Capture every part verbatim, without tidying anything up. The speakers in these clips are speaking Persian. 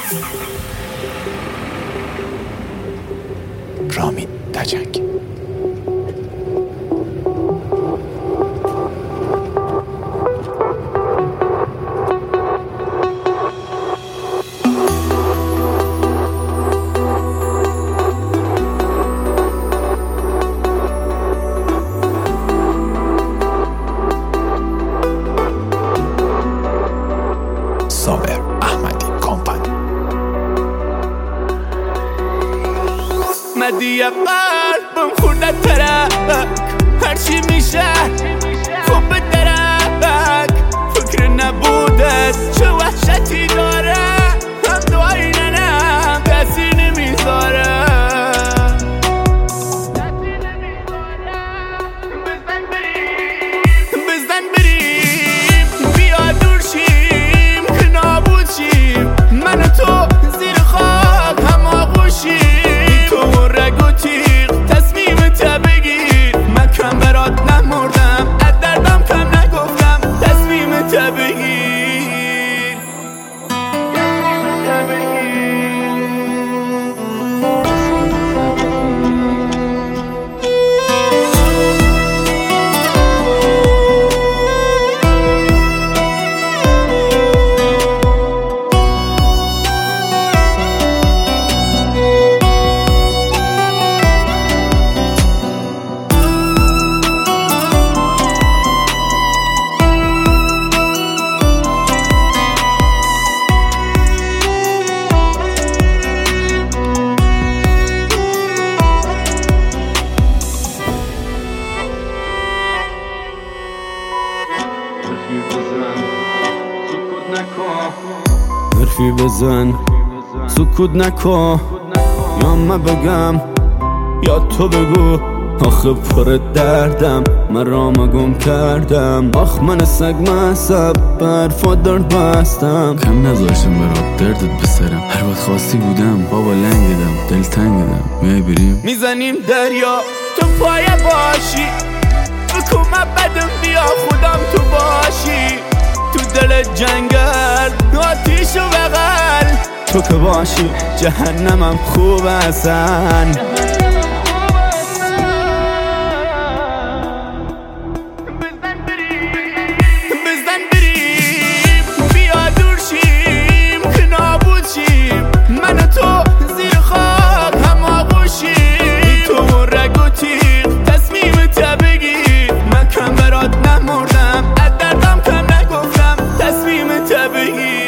رامین تجنگ. صابر احمدی کمپانی. مدی قلبم خورده ترک، هرچی میشه خوب به درک. فکر نبودت چه وحشتی داره، هم دعای ننم کسی نمیذاره. بزن بریم بیا دور شیم که نابود شیم، من و تو زیر خاک هم آغوشیم. تو رگ و تیغ تصمیم تا بگیر، من کم برات نمردم از دردم کم نگفتم. تصمیم تا بگیر حرفی بزن سکوت نکن، یا من بگم یا تو بگو. آخه پر دردم من رامو گم کردم، آخ من سگ مصب برفا درد بستم. کم نذاشتم برات دردت بسرم، هر وقت خواستی بودم بابا لنگدم دل تنگدم. میای بریم میزنیم دریا تو پای باشی، بکن من بدم بیا خودم تو باشی. تو دل جنگل آتیش و بغل، تو که باشی جهنمم خوب هستن. بزن بریم بیا دور شیم که نابود شیم، من و تو زیر خاک هم آغوشیم. تو رگ و تیغ تصمیم تا بگیر، من کم برات نمردم از دردم کم نگفتم. تصمیم تا بگیر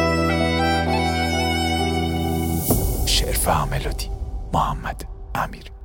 شعر و ملودی محمد امیر.